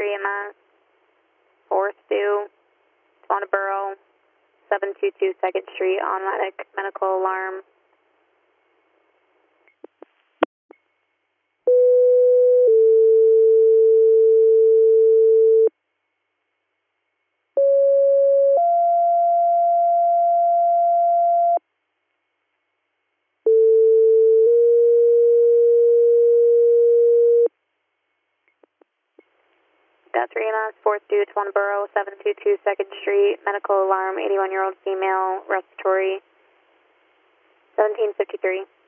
EMS, 4th due, Twanaboro, 722 2nd Street, automatic medical alarm. That's EMS, 4th due, Twanaboro, 722 2nd Street, medical alarm, 81-year-old female, respiratory, 1753.